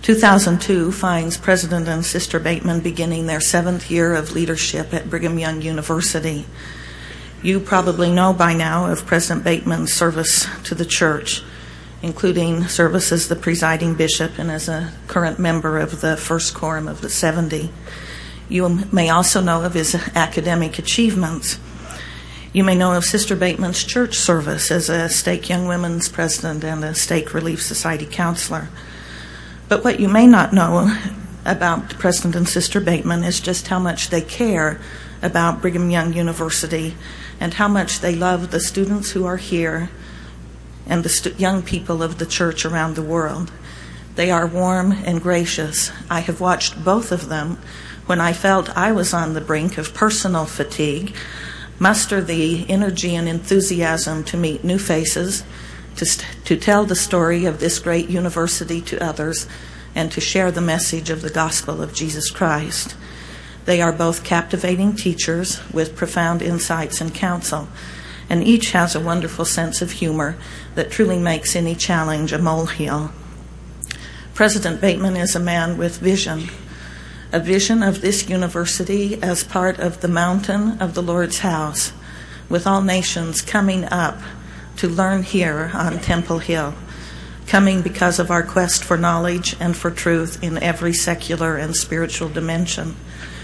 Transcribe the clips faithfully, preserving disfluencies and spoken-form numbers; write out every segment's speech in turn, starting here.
two thousand two finds President and Sister Bateman beginning their seventh year of leadership at Brigham Young University. You probably know by now of President Bateman's service to the church, including service as the presiding bishop and as a current member of the First Quorum of the seventy. You may also know of his academic achievements. You may know of Sister Bateman's church service as a Stake Young Women's president and a Stake Relief Society counselor. But what you may not know about President and Sister Bateman is just how much they care about Brigham Young University and how much they love the students who are here and the st- young people of the church around the world. They are warm and gracious. I have watched both of them when I felt I was on the brink of personal fatigue, muster the energy and enthusiasm to meet new faces, to, st- to tell the story of this great university to others, and to share the message of the gospel of Jesus Christ. They are both captivating teachers with profound insights and counsel, and each has a wonderful sense of humor that truly makes any challenge a molehill. President Bateman is a man with vision, a vision of this university as part of the mountain of the Lord's house, with all nations coming up to learn here on Temple Hill, coming because of our quest for knowledge and for truth in every secular and spiritual dimension.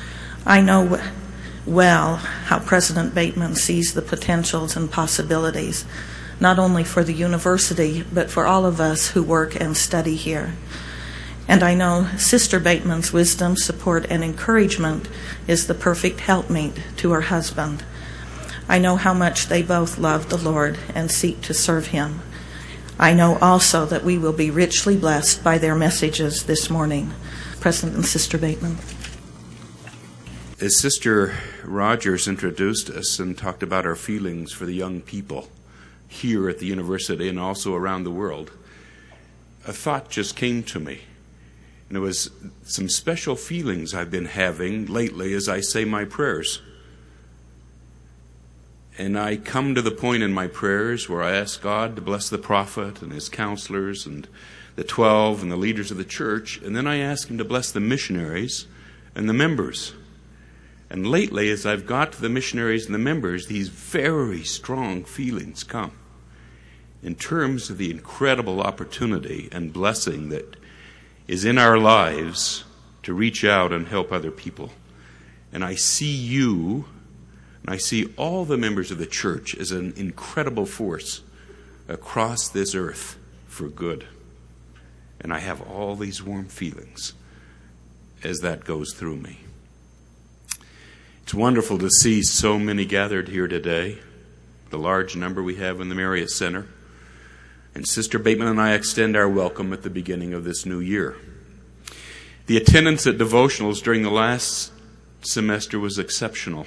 I know well how President Bateman sees the potentials and possibilities, not only for the university, but for all of us who work and study here. And I know Sister Bateman's wisdom, support, and encouragement is the perfect helpmate to her husband. I know how much they both love the Lord and seek to serve Him. I know also that we will be richly blessed by their messages this morning. President and Sister Bateman. As Sister Rogers introduced us and talked about our feelings for the young people here at the university and also around the world, a thought just came to me. And it was some special feelings I've been having lately as I say my prayers. And I come to the point in my prayers where I ask God to bless the prophet and his counselors and the twelve and the leaders of the church. And then I ask him to bless the missionaries and the members. And lately, as I've got to the missionaries and the members, these very strong feelings come in terms of the incredible opportunity and blessing that is in our lives to reach out and help other people. And I see you, and I see all the members of the church as an incredible force across this earth for good. And I have all these warm feelings as that goes through me. It's wonderful to see so many gathered here today, the large number we have in the Marriott Center. And Sister Bateman and I extend our welcome at the beginning of this new year. The attendance at devotionals during the last semester was exceptional,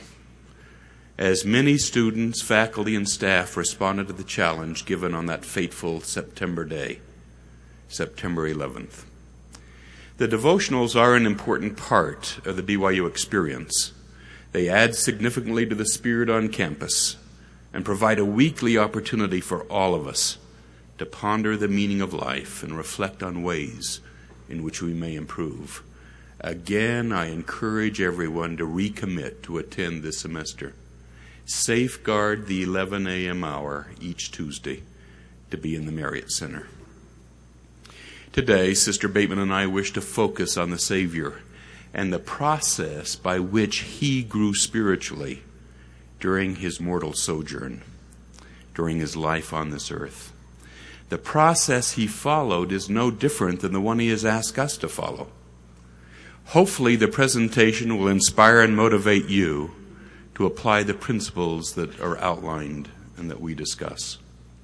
as many students, faculty, and staff responded to the challenge given on that fateful September day, September eleventh. The devotionals are an important part of the B Y U experience. They add significantly to the spirit on campus and provide a weekly opportunity for all of us to ponder the meaning of life and reflect on ways in which we may improve. Again, I encourage everyone to recommit to attend this semester. Safeguard the eleven a.m. hour each Tuesday to be in the Marriott Center. Today, Sister Bateman and I wish to focus on the Savior and the process by which he grew spiritually during his mortal sojourn, during his life on this earth. The process he followed is no different than the one he has asked us to follow. Hopefully, the presentation will inspire and motivate you to apply the principles that are outlined and that we discuss.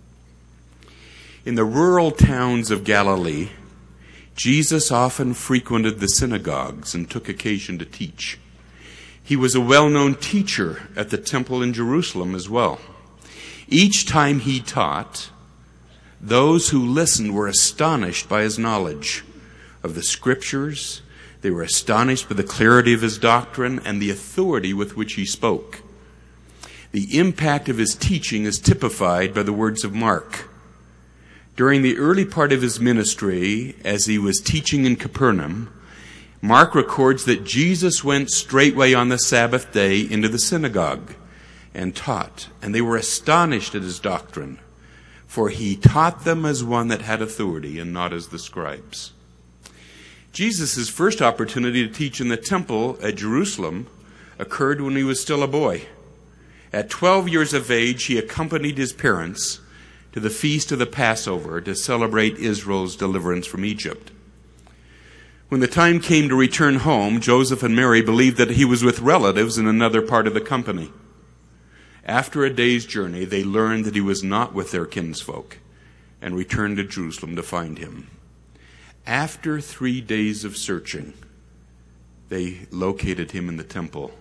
In the rural towns of Galilee, Jesus often frequented the synagogues and took occasion to teach. He was a well-known teacher at the temple in Jerusalem as well. Each time he taught, those who listened were astonished by his knowledge of the scriptures. They were astonished by the clarity of his doctrine and the authority with which he spoke. The impact of his teaching is typified by the words of Mark. During the early part of his ministry, as he was teaching in Capernaum, Mark records that Jesus went straightway on the Sabbath day into the synagogue and taught, and they were astonished at his doctrine, for he taught them as one that had authority and not as the scribes. Jesus' first opportunity to teach in the temple at Jerusalem occurred when he was still a boy. At twelve years of age, he accompanied his parents to the feast of the Passover to celebrate Israel's deliverance from Egypt. When the time came to return home, Joseph and Mary believed that he was with relatives in another part of the company. After a day's journey, they learned that he was not with their kinsfolk and returned to Jerusalem to find him. After three days of searching, they located him in the temple,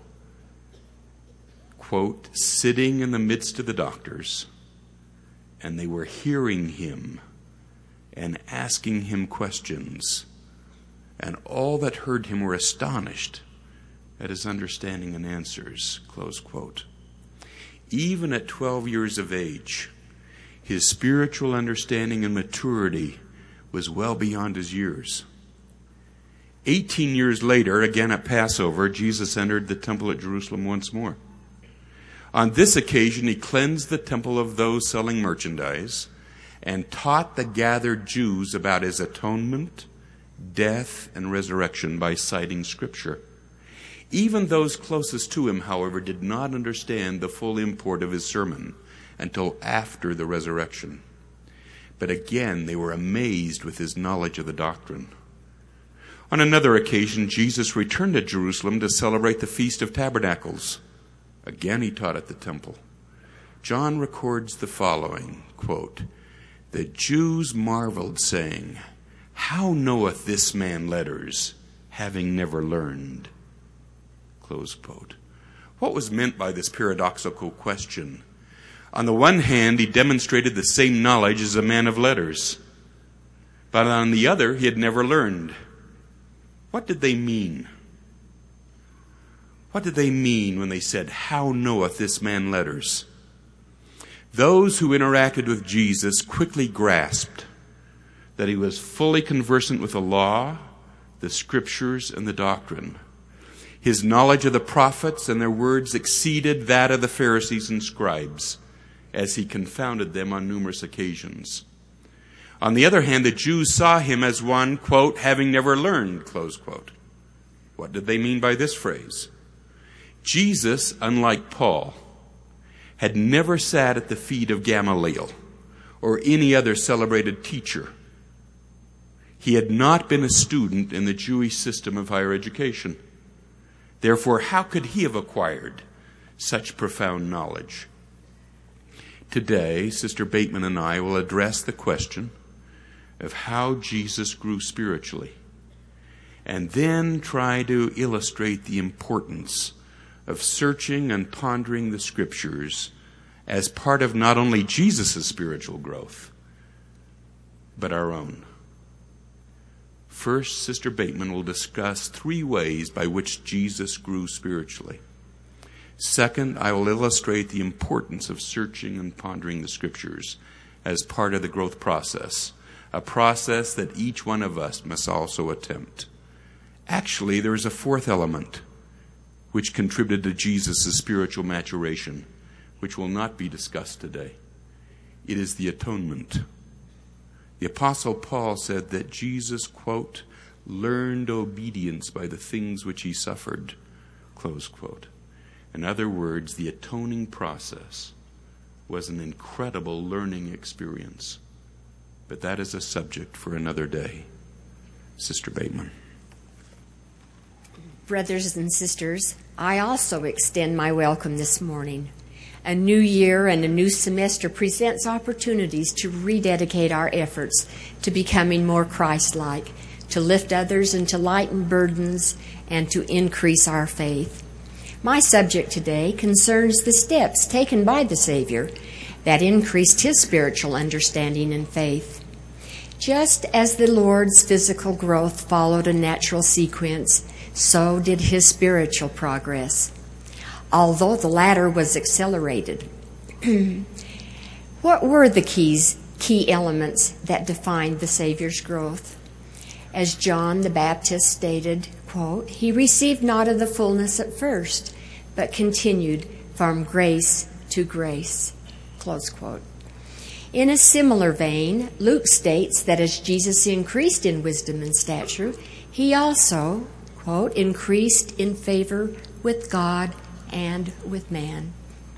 quote, sitting in the midst of the doctors, and they were hearing him and asking him questions. And all that heard him were astonished at his understanding and answers, close quote. Even at twelve years of age, his spiritual understanding and maturity was well beyond his years. Eighteen years later, again at Passover, Jesus entered the temple at Jerusalem once more. On this occasion, he cleansed the temple of those selling merchandise and taught the gathered Jews about his atonement, death, and resurrection by citing Scripture. Even those closest to him, however, did not understand the full import of his sermon until after the resurrection. But again, they were amazed with his knowledge of the doctrine. On another occasion, Jesus returned to Jerusalem to celebrate the Feast of Tabernacles. Again, he taught at the temple. John records the following, quote, the Jews marveled, saying, how knoweth this man letters, having never learned? Close quote. What was meant by this paradoxical question? On the one hand, he demonstrated the same knowledge as a man of letters. But on the other, he had never learned. What did they mean? What did they mean when they said, how knoweth this man letters? Those who interacted with Jesus quickly grasped that he was fully conversant with the law, the scriptures, and the doctrine. His knowledge of the prophets and their words exceeded that of the Pharisees and scribes, as he confounded them on numerous occasions. On the other hand, the Jews saw him as one, quote, having never learned, close quote. What did they mean by this phrase? Jesus, unlike Paul, had never sat at the feet of Gamaliel or any other celebrated teacher. He had not been a student in the Jewish system of higher education. Therefore, how could he have acquired such profound knowledge? Today, Sister Bateman and I will address the question of how Jesus grew spiritually, and then try to illustrate the importance of searching and pondering the Scriptures as part of not only Jesus' spiritual growth, but our own. First, Sister Bateman will discuss three ways by which Jesus grew spiritually. Second, I will illustrate the importance of searching and pondering the Scriptures as part of the growth process, a process that each one of us must also attempt. Actually, there is a fourth element which contributed to Jesus' spiritual maturation, which will not be discussed today. It is the atonement. The Apostle Paul said that Jesus, quote, learned obedience by the things which he suffered, close quote. In other words, the atoning process was an incredible learning experience. But that is a subject for another day. Sister Bateman. Brothers and sisters, I also extend my welcome this morning. A new year and a new semester presents opportunities to rededicate our efforts to becoming more Christ-like, to lift others and to lighten burdens, and to increase our faith. My subject today concerns the steps taken by the Savior that increased his spiritual understanding and faith. Just as the Lord's physical growth followed a natural sequence, so did his spiritual progress, although the latter was accelerated. What were the keys key elements that defined the Savior's growth. As John the Baptist stated, quote, "He received not of the fullness at first, but continued from grace to grace," close quote. In a similar vein, Luke states that as Jesus increased in wisdom and stature, he also, quote, "increased in favor with God and with man,"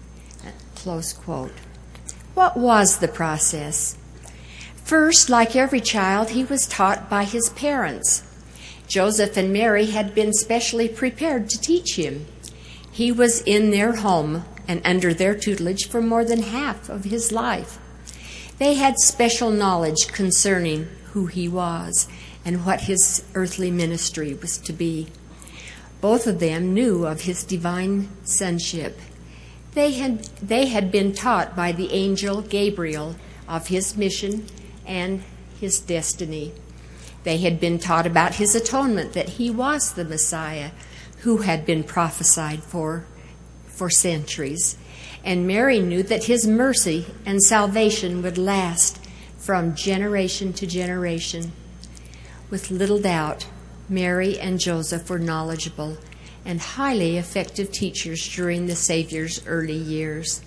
close quote. What was the process? First, like every child, he was taught by his parents. Joseph and Mary had been specially prepared to teach him. He was in their home and under their tutelage for more than half of his life. They had special knowledge concerning who he was and what his earthly ministry was to be. Both of them knew of his divine sonship. They had, they had been taught by the angel Gabriel of his mission and his destiny. They had been taught about his atonement, that he was the Messiah who had been prophesied for for centuries. And Mary knew that his mercy and salvation would last from generation to generation. With little doubt, Mary and Joseph were knowledgeable and highly effective teachers during the Savior's early years.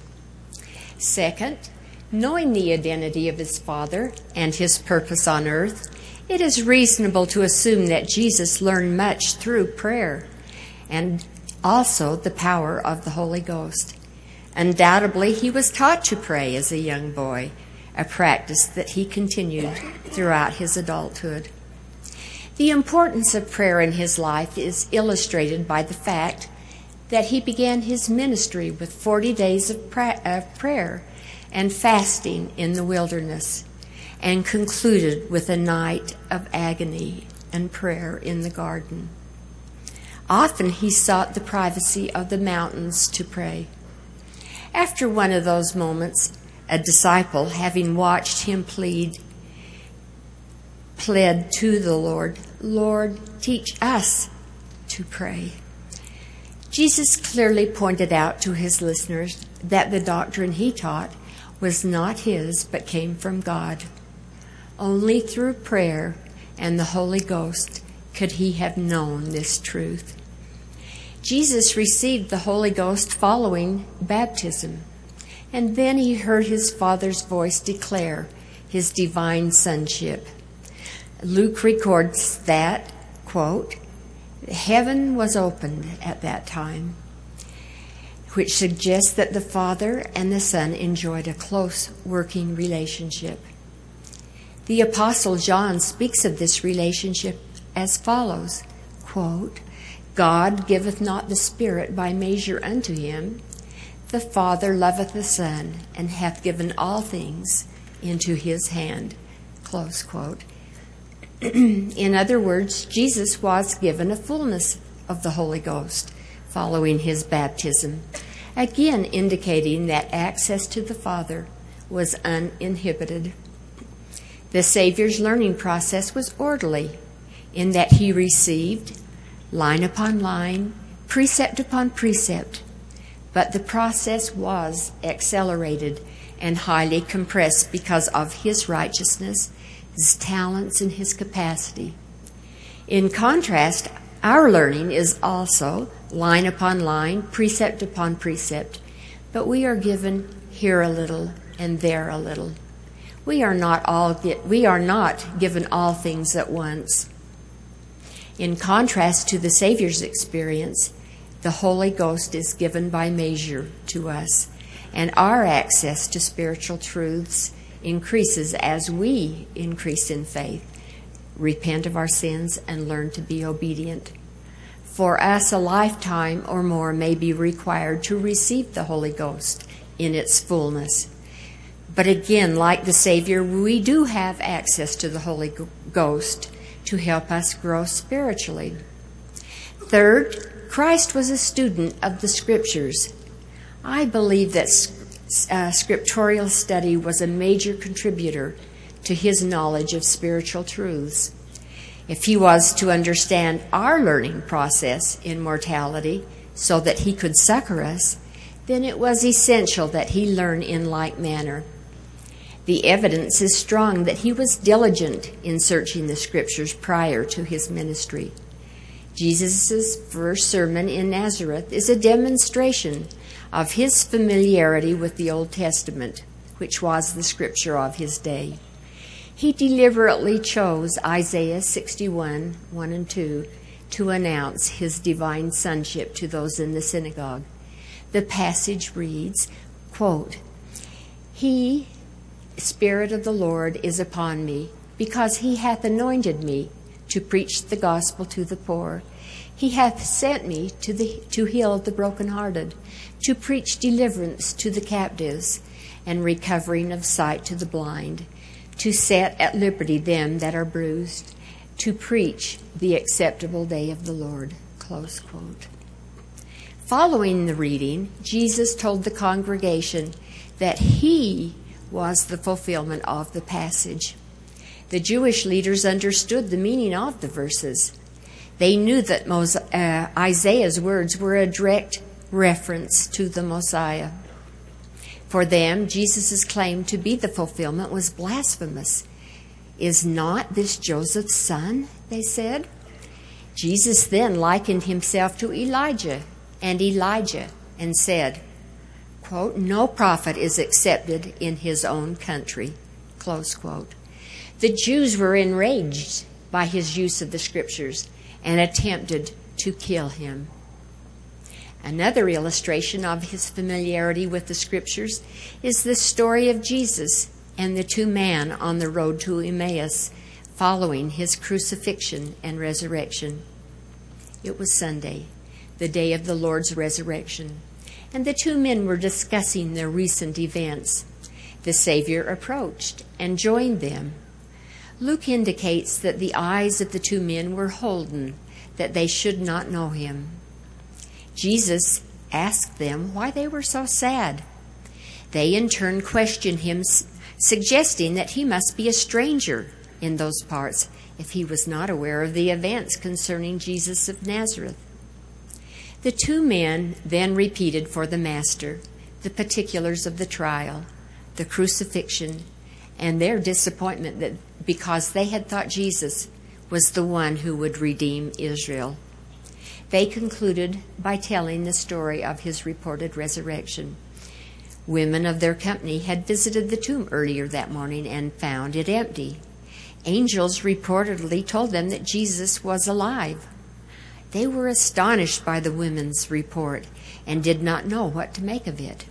Second, knowing the identity of his Father and his purpose on earth, it is reasonable to assume that Jesus learned much through prayer and also the power of the Holy Ghost. Undoubtedly, he was taught to pray as a young boy, a practice that he continued throughout his adulthood. The importance of prayer in his life is illustrated by the fact that he began his ministry with forty days of prayer and fasting in the wilderness, and concluded with a night of agony and prayer in the garden. Often he sought the privacy of the mountains to pray. After one of those moments, a disciple, having watched him plead, pled to the Lord, "Lord, teach us to pray." Jesus clearly pointed out to his listeners that the doctrine he taught was not his, but came from God. Only through prayer and the Holy Ghost could he have known this truth. Jesus received the Holy Ghost following baptism, and then he heard his Father's voice declare his divine sonship. Luke records that, quote, "Heaven was opened at that time," which suggests that the Father and the Son enjoyed a close working relationship. The Apostle John speaks of this relationship as follows, quote, "God giveth not the Spirit by measure unto him. The Father loveth the Son, and hath given all things into his hand," close quote. In other words, Jesus was given a fullness of the Holy Ghost following his baptism, again indicating that access to the Father was uninhibited. The Savior's learning process was orderly in that he received, line upon line, precept upon precept, but the process was accelerated and highly compressed because of his righteousness, his talents, and his capacity. In contrast, our learning is also line upon line, precept upon precept, but we are given here a little and there a little. We are not all we are not given all things at once. In contrast to the Savior's experience, the Holy Ghost is given by measure to us, and our access to spiritual truths increases as we increase in faith, repent of our sins, and learn to be obedient. For us, a lifetime or more may be required to receive the Holy Ghost in its fullness. But again, like the Savior, we do have access to the Holy Ghost to help us grow spiritually. Third, Christ was a student of the Scriptures. I believe that uh, scriptural study was a major contributor to his knowledge of spiritual truths. If he was to understand our learning process in mortality so that he could succor us, then it was essential that he learn in like manner. The evidence is strong that he was diligent in searching the Scriptures prior to his ministry. Jesus' first sermon in Nazareth is a demonstration of his familiarity with the Old Testament, which was the Scripture of his day. He deliberately chose Isaiah sixty-one, one and two to announce his divine sonship to those in the synagogue. The passage reads, quote, "He, Spirit of the Lord, is upon me, because he hath anointed me to preach the gospel to the poor. He hath sent me to the to heal the brokenhearted, to preach deliverance to the captives, and recovering of sight to the blind, to set at liberty them that are bruised, to preach the acceptable day of the Lord." Close quote. Following the reading, Jesus told the congregation that he was the fulfillment of the passage. The Jewish leaders understood the meaning of the verses. They knew that Mos- uh, Isaiah's words were a direct reference to the Messiah. For them, Jesus' claim to be the fulfillment was blasphemous. "Is not this Joseph's son?" they said. Jesus then likened himself to Elijah and Elijah and said, quote, "No prophet is accepted in his own country." Close quote. The Jews were enraged by his use of the Scriptures and attempted to kill him. Another illustration of his familiarity with the Scriptures is the story of Jesus and the two men on the road to Emmaus following his crucifixion and resurrection. It was Sunday, the day of the Lord's resurrection, and the two men were discussing their recent events. The Savior approached and joined them. Luke indicates that the eyes of the two men were holden, that they should not know him. Jesus asked them why they were so sad. They in turn questioned him, suggesting that he must be a stranger in those parts if he was not aware of the events concerning Jesus of Nazareth. The two men then repeated for the Master the particulars of the trial, the crucifixion, and their disappointment that because they had thought Jesus was the one who would redeem Israel. They concluded by telling the story of his reported resurrection. Women of their company had visited the tomb earlier that morning and found it empty. Angels reportedly told them that Jesus was alive. They were astonished by the women's report and did not know what to make of it.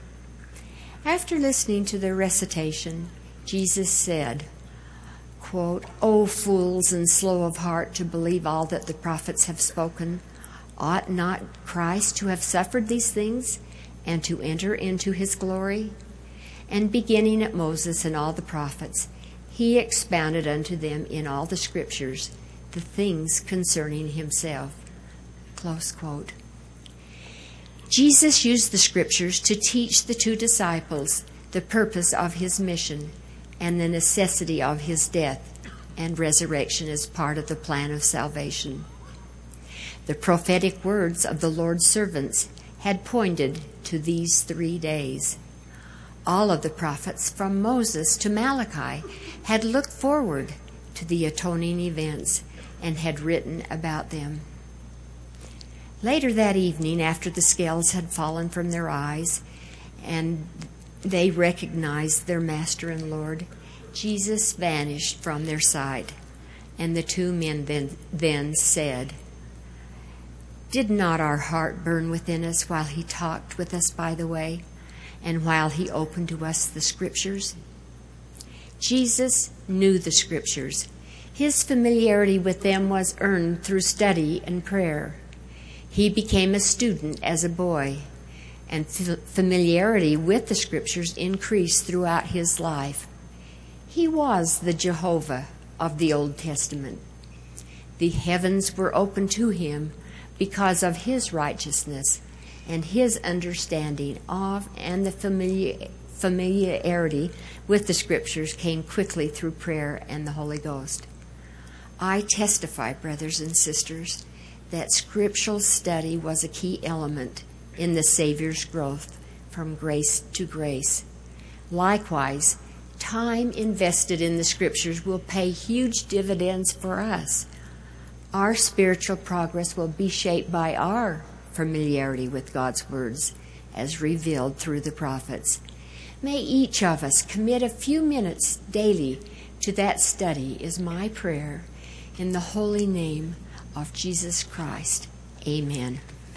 After listening to their recitation, Jesus said, quote, "O fools and slow of heart to believe all that the prophets have spoken, ought not Christ to have suffered these things and to enter into his glory?" And beginning at Moses and all the prophets, he expounded unto them in all the Scriptures the things concerning himself. Close quote. Jesus used the Scriptures to teach the two disciples the purpose of his mission and the necessity of his death and resurrection as part of the plan of salvation. The prophetic words of the Lord's servants had pointed to these three days. All of the prophets from Moses to Malachi had looked forward to the atoning events and had written about them. Later that evening, after the scales had fallen from their eyes and they recognized their Master and Lord, Jesus vanished from their sight, and the two men then, then said, "Did not our heart burn within us while he talked with us by the way, and while he opened to us the Scriptures?" Jesus knew the Scriptures. His familiarity with them was earned through study and prayer. He became a student as a boy, and familiarity with the Scriptures increased throughout his life. He was the Jehovah of the Old Testament. The heavens were open to him because of his righteousness and his understanding of and the familiar, familiarity with the Scriptures came quickly through prayer and the Holy Ghost. I testify, brothers and sisters, that scriptural study was a key element in the Savior's growth from grace to grace. Likewise, time invested in the Scriptures will pay huge dividends for us. Our spiritual progress will be shaped by our familiarity with God's words as revealed through the prophets. May each of us commit a few minutes daily to that study is my prayer. In the holy name of Jesus Christ. Amen.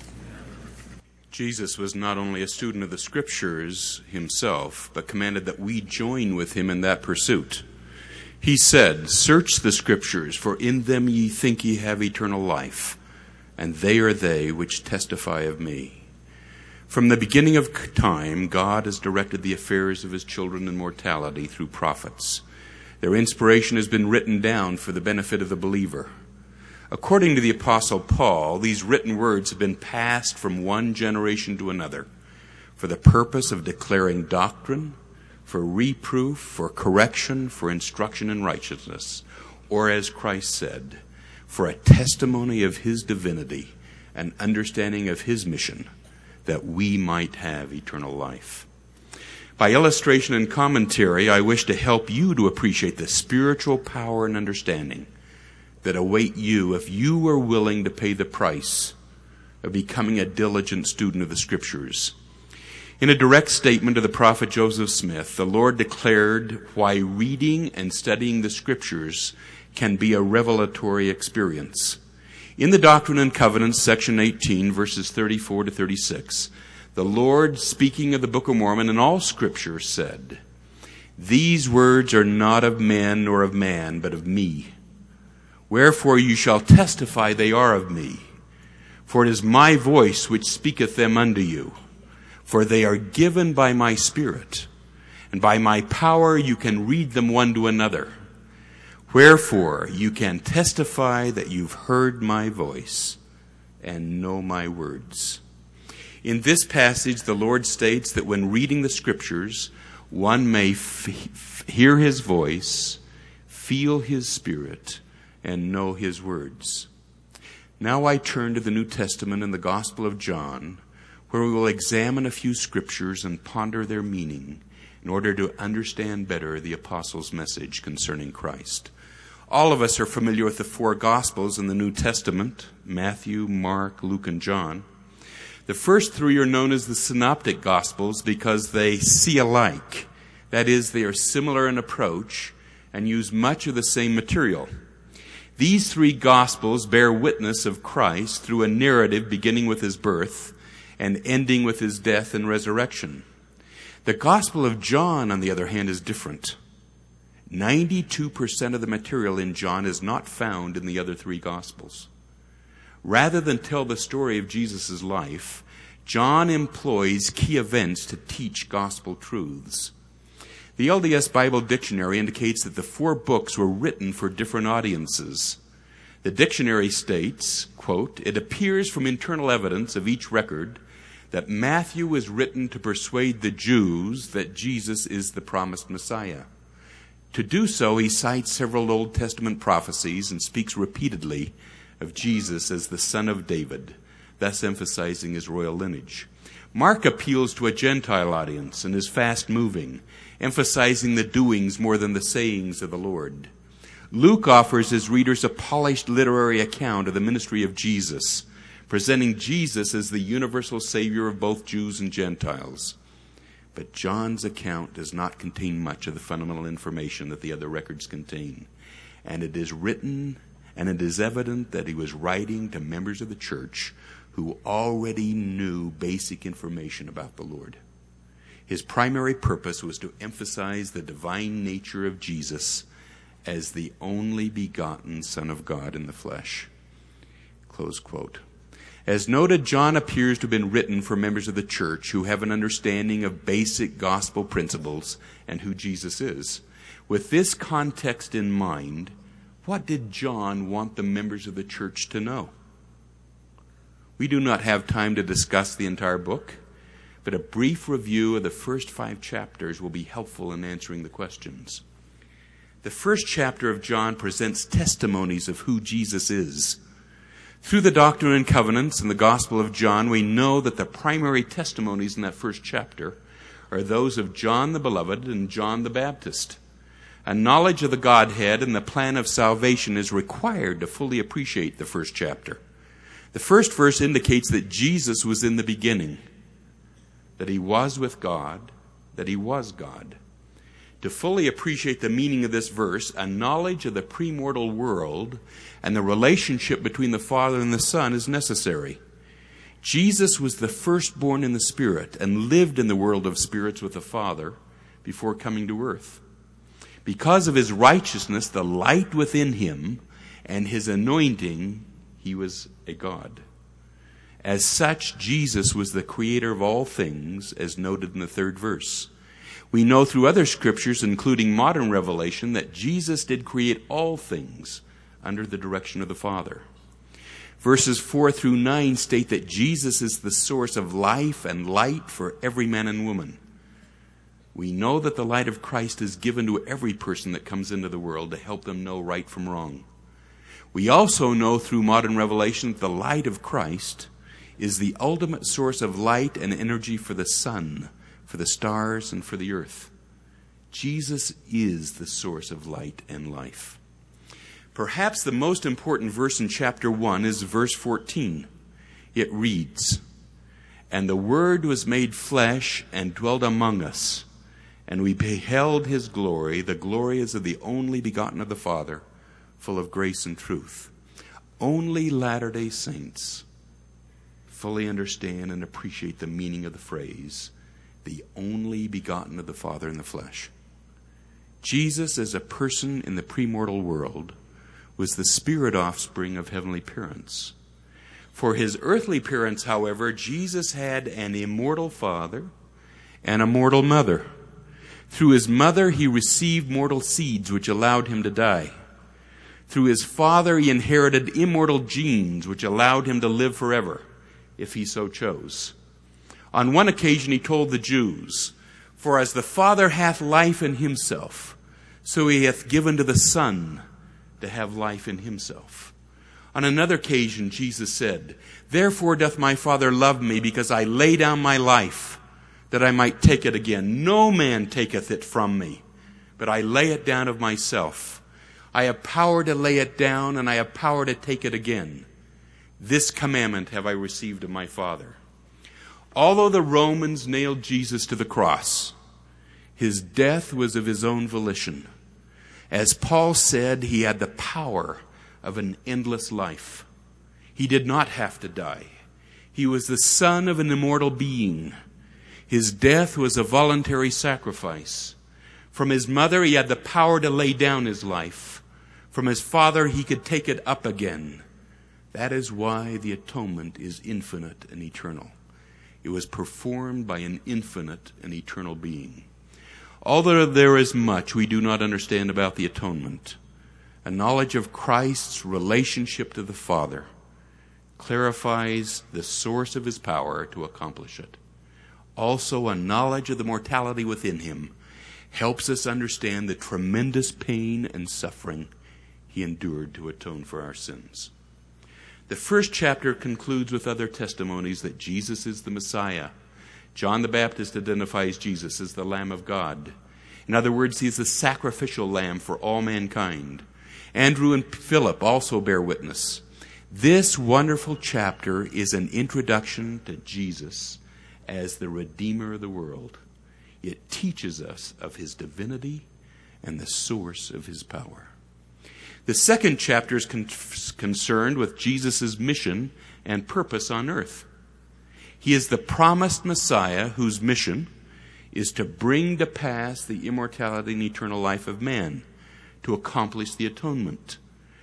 Jesus was not only a student of the Scriptures himself, but commanded that we join with him in that pursuit. He said, "Search the Scriptures, for in them ye think ye have eternal life, and they are they which testify of me." From the beginning of time, God has directed the affairs of his children in mortality through prophets. Their inspiration has been written down for the benefit of the believer. According to the Apostle Paul, these written words have been passed from one generation to another for the purpose of declaring doctrine, for reproof, for correction, for instruction in righteousness, or as Christ said, for a testimony of his divinity and understanding of his mission, that we might have eternal life. By illustration and commentary, I wish to help you to appreciate the spiritual power and understanding that await you if you are willing to pay the price of becoming a diligent student of the Scriptures. In a direct statement to the prophet Joseph Smith, the Lord declared why reading and studying the Scriptures can be a revelatory experience. In the Doctrine and Covenants, section eighteen, verses thirty-four to thirty-six, the Lord, speaking of the Book of Mormon and all Scripture, said, "These words are not of men nor of man, but of me. Wherefore you shall testify they are of me. For it is my voice which speaketh them unto you. For they are given by my Spirit, and by my power you can read them one to another. Wherefore you can testify that you've heard my voice and know my words." In this passage, the Lord states that when reading the Scriptures, one may f- f- hear his voice, feel his Spirit, and know his words. Now I turn to the New Testament and the Gospel of John, where we will examine a few Scriptures and ponder their meaning in order to understand better the Apostles' message concerning Christ. All of us are familiar with the four Gospels in the New Testament: Matthew, Mark, Luke, and John. The first three are known as the Synoptic Gospels because they see alike. That is, they are similar in approach and use much of the same material. These three Gospels bear witness of Christ through a narrative beginning with his birth and ending with his death and resurrection. The Gospel of John, on the other hand, is different. ninety-two percent of the material in John is not found in the other three Gospels. Rather than tell the story of Jesus' life, John employs key events to teach gospel truths. The L D S Bible Dictionary indicates that the four books were written for different audiences. The dictionary states, quote, "It appears from internal evidence of each record that Matthew was written to persuade the Jews that Jesus is the promised Messiah. To do so, he cites several Old Testament prophecies and speaks repeatedly of Jesus as the son of David, thus emphasizing his royal lineage. Mark appeals to a Gentile audience and is fast-moving, emphasizing the doings more than the sayings of the Lord. Luke offers his readers a polished literary account of the ministry of Jesus, presenting Jesus as the universal Savior of both Jews and Gentiles. But John's account does not contain much of the fundamental information that the other records contain, and it is written And it is evident that he was writing to members of the church who already knew basic information about the Lord. His primary purpose was to emphasize the divine nature of Jesus as the only begotten Son of God in the flesh. Close quote. As noted, John appears to have been written for members of the church who have an understanding of basic gospel principles and who Jesus is. With this context in mind, what did John want the members of the church to know? We do not have time to discuss the entire book, but a brief review of the first five chapters will be helpful in answering the questions. The first chapter of John presents testimonies of who Jesus is. Through the Doctrine and Covenants and the Gospel of John, we know that the primary testimonies in that first chapter are those of John the Beloved and John the Baptist. A knowledge of the Godhead and the plan of salvation is required to fully appreciate the first chapter. The first verse indicates that Jesus was in the beginning, that he was with God, that he was God. To fully appreciate the meaning of this verse, a knowledge of the premortal world and the relationship between the Father and the Son is necessary. Jesus was the firstborn in the Spirit and lived in the world of spirits with the Father before coming to earth. Because of his righteousness, the light within him, and his anointing, he was a God. As such, Jesus was the creator of all things, as noted in the third verse. We know through other scriptures, including modern revelation, that Jesus did create all things under the direction of the Father. Verses four through nine state that Jesus is the source of life and light for every man and woman. We know that the light of Christ is given to every person that comes into the world to help them know right from wrong. We also know through modern revelation that the light of Christ is the ultimate source of light and energy for the sun, for the stars, and for the earth. Jesus is the source of light and life. Perhaps the most important verse in chapter one is verse fourteen. It reads, "And the Word was made flesh and dwelt among us, and we beheld his glory. The glory is of the only begotten of the Father, full of grace and truth." Only Latter-day Saints fully understand and appreciate the meaning of the phrase, the only begotten of the Father in the flesh. Jesus, as a person in the premortal world, was the spirit offspring of heavenly parents. For his earthly parents, however, Jesus had an immortal father and a mortal mother. Through his mother, he received mortal seeds, which allowed him to die. Through his father, he inherited immortal genes, which allowed him to live forever, if he so chose. On one occasion, he told the Jews, "For as the Father hath life in himself, so he hath given to the Son to have life in himself." On another occasion, Jesus said, "Therefore doth my Father love me, because I lay down my life, that I might take it again. No man taketh it from me, but I lay it down of myself. I have power to lay it down, and I have power to take it again. This commandment have I received of my Father." Although the Romans nailed Jesus to the cross, his death was of his own volition. As Paul said, he had the power of an endless life. He did not have to die. He was the son of an immortal being. His death was a voluntary sacrifice. From his mother, he had the power to lay down his life. From his father, he could take it up again. That is why the atonement is infinite and eternal. It was performed by an infinite and eternal being. Although there is much we do not understand about the atonement, a knowledge of Christ's relationship to the Father clarifies the source of his power to accomplish it. Also, a knowledge of the mortality within him helps us understand the tremendous pain and suffering he endured to atone for our sins. The first chapter concludes with other testimonies that Jesus is the Messiah. John the Baptist identifies Jesus as the Lamb of God. In other words, he is the sacrificial lamb for all mankind. Andrew and Philip also bear witness. This wonderful chapter is an introduction to Jesus as the Redeemer of the world. It teaches us of his divinity and the source of his power. The second chapter is con- concerned with Jesus' mission and purpose on earth. He is the promised Messiah whose mission is to bring to pass the immortality and eternal life of man, to accomplish the atonement.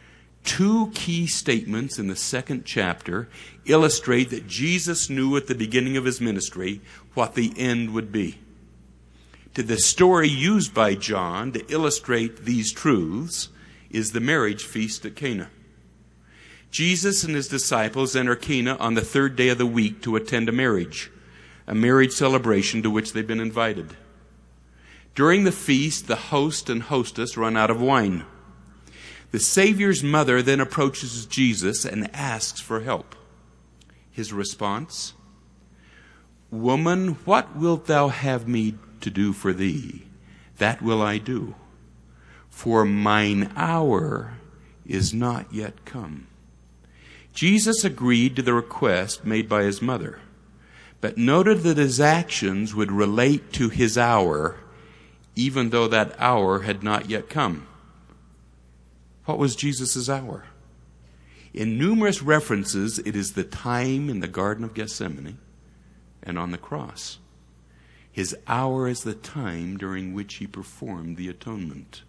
Two key statements in the second chapter illustrate that Jesus knew at the beginning of his ministry what the end would be. To the story used by John to illustrate these truths is the marriage feast at Cana. Jesus and his disciples enter Cana on the third day of the week to attend a marriage, a marriage celebration to which they've been invited. During the feast, the host and hostess run out of wine. The Savior's mother then approaches Jesus and asks for help. His response, Woman, what wilt thou have me to do for thee? That will I do. For mine hour is not yet come. Jesus agreed to the request made by his mother, but noted that his actions would relate to his hour, even though that hour had not yet come. What was Jesus' hour? In numerous references, it is the time in the Garden of Gethsemane and on the cross. His hour is the time during which he performed the atonement.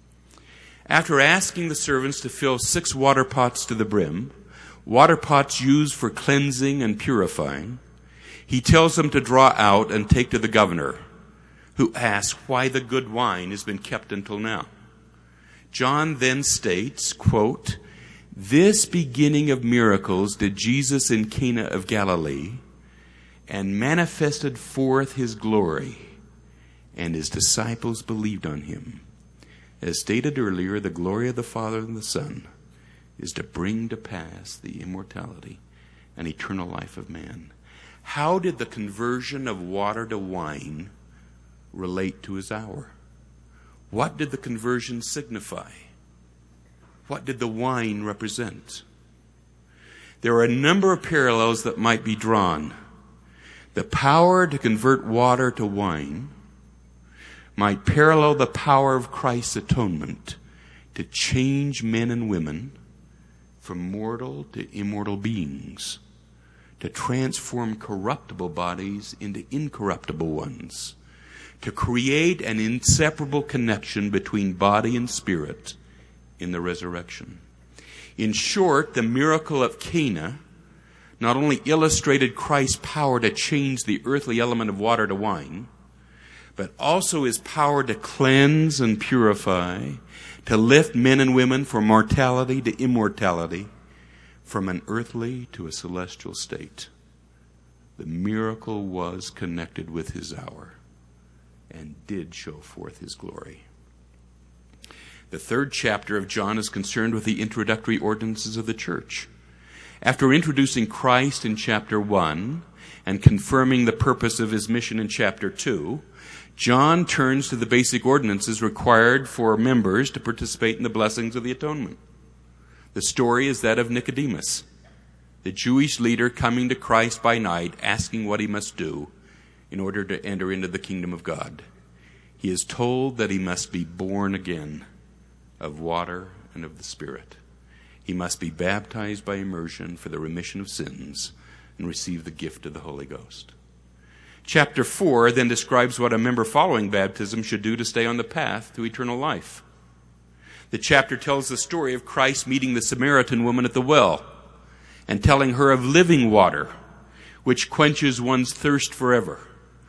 After asking the servants to fill six water pots to the brim, water pots used for cleansing and purifying, he tells them to draw out and take to the governor, who asks why the good wine has been kept until now. John then states, quote, "This beginning of miracles did Jesus in Cana of Galilee, and manifested forth his glory, and his disciples believed on him." As stated earlier, the glory of the Father and the Son is to bring to pass the immortality and eternal life of man. How did the conversion of water to wine relate to his hour? What did the conversion signify? What did the wine represent? There are a number of parallels that might be drawn. The power to convert water to wine might parallel the power of Christ's atonement to change men and women from mortal to immortal beings, to transform corruptible bodies into incorruptible ones, to create an inseparable connection between body and spirit in the resurrection. In short, the miracle of Cana not only illustrated Christ's power to change the earthly element of water to wine, but also his power to cleanse and purify, to lift men and women from mortality to immortality, from an earthly to a celestial state. The miracle was connected with his hour and did show forth his glory. The third chapter of John is concerned with the introductory ordinances of the church. After introducing Christ in chapter one and confirming the purpose of his mission in chapter two, John turns to the basic ordinances required for members to participate in the blessings of the atonement. The story is that of Nicodemus, the Jewish leader coming to Christ by night, asking what he must do in order to enter into the kingdom of God. He is told that he must be born again of water and of the Spirit. He must be baptized by immersion for the remission of sins and receive the gift of the Holy Ghost. Chapter four then describes what a member following baptism should do to stay on the path to eternal life. The chapter tells the story of Christ meeting the Samaritan woman at the well and telling her of living water, which quenches one's thirst forever.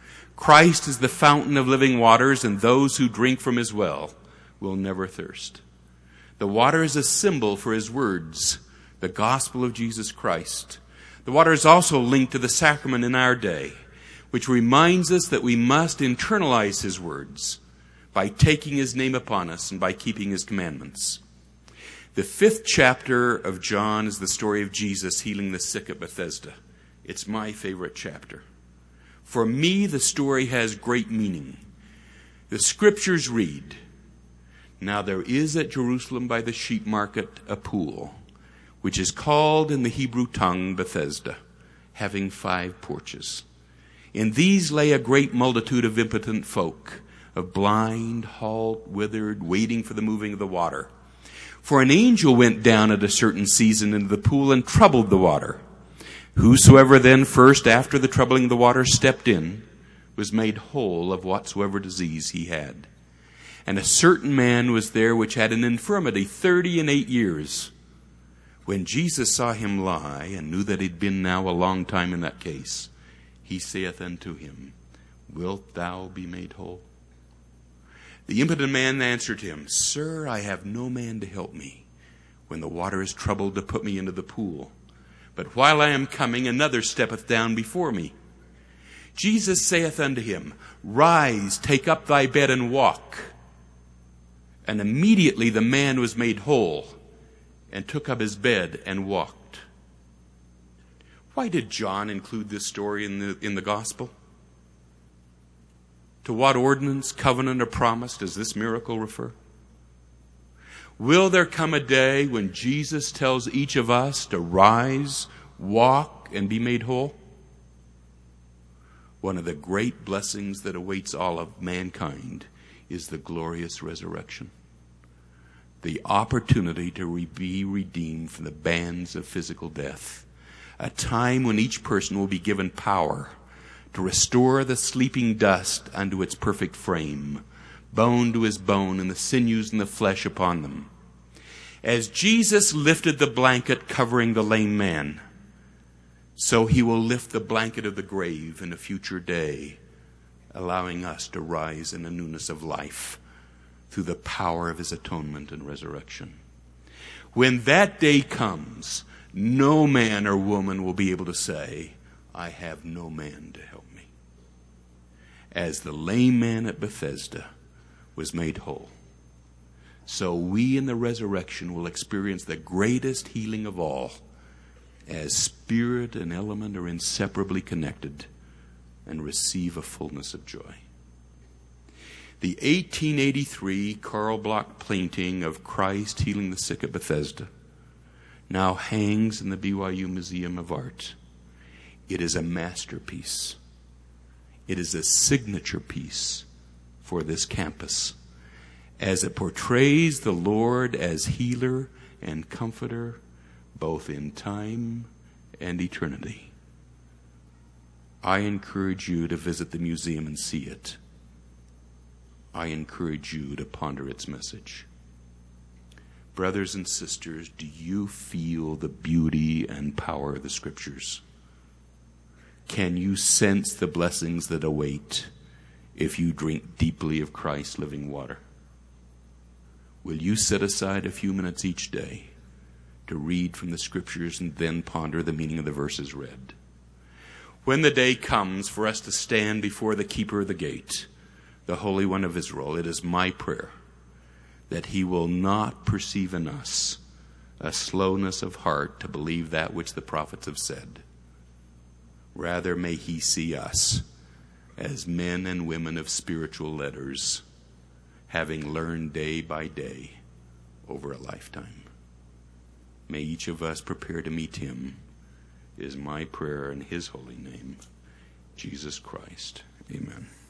Christ is the fountain of living waters, and those who drink from his well will never thirst. The water is a symbol for his words, the gospel of Jesus Christ. The water is also linked to the sacrament in our day, which reminds us that we must internalize his words by taking his name upon us and by keeping his commandments. The fifth chapter of John is the story of Jesus healing the sick at Bethesda. It's my favorite chapter. For me, the story has great meaning. The scriptures read, "Now there is at Jerusalem by the sheep market a pool, which is called in the Hebrew tongue Bethesda, having five porches. In these lay a great multitude of impotent folk, of blind, halt, withered, waiting for the moving of the water. For an angel went down at a certain season into the pool and troubled the water. Whosoever then first after the troubling of the water stepped in was made whole of whatsoever disease he had. And a certain man was there which had an infirmity thirty and eight years. When Jesus saw him lie, and knew that he'd been now a long time in that case, he saith unto him, Wilt thou be made whole? The impotent man answered him, Sir, I have no man to help me when the water is troubled to put me into the pool. But while I am coming, another steppeth down before me. Jesus saith unto him, Rise, take up thy bed and walk. And immediately the man was made whole, and took up his bed and walked. Why did John include this story in the, in the gospel? To what ordinance, covenant, or promise does this miracle refer? Will there come a day when Jesus tells each of us to rise, walk, and be made whole? One of the great blessings that awaits all of mankind is the glorious resurrection. The opportunity to re- be redeemed from the bands of physical death. A time when each person will be given power to restore the sleeping dust unto its perfect frame, bone to his bone, and the sinews and the flesh upon them. As Jesus lifted the blanket covering the lame man, so he will lift the blanket of the grave in a future day, allowing us to rise in the newness of life through the power of his atonement and resurrection. When that day comes, no man or woman will be able to say, I have no man to help me. As the lame man at Bethesda was made whole, so we in the resurrection will experience the greatest healing of all, as spirit and element are inseparably connected, and receive a fullness of joy. The eighteen eighty-three Carl Bloch painting of Christ healing the sick at Bethesda now hangs in the B Y U Museum of Art. It is a masterpiece. It is a signature piece for this campus, as it portrays the Lord as healer and comforter, both in time and eternity. I encourage you to visit the museum and see it. I encourage you to ponder its message. Brothers and sisters, do you feel the beauty and power of the Scriptures? Can you sense the blessings that await if you drink deeply of Christ's living water? Will you set aside a few minutes each day to read from the Scriptures and then ponder the meaning of the verses read? When the day comes for us to stand before the keeper of the gate, the Holy One of Israel, it is my prayer that he will not perceive in us a slowness of heart to believe that which the prophets have said. Rather, may he see us as men and women of spiritual letters, having learned day by day over a lifetime. May each of us prepare to meet him, is my prayer in his holy name, Jesus Christ. Amen.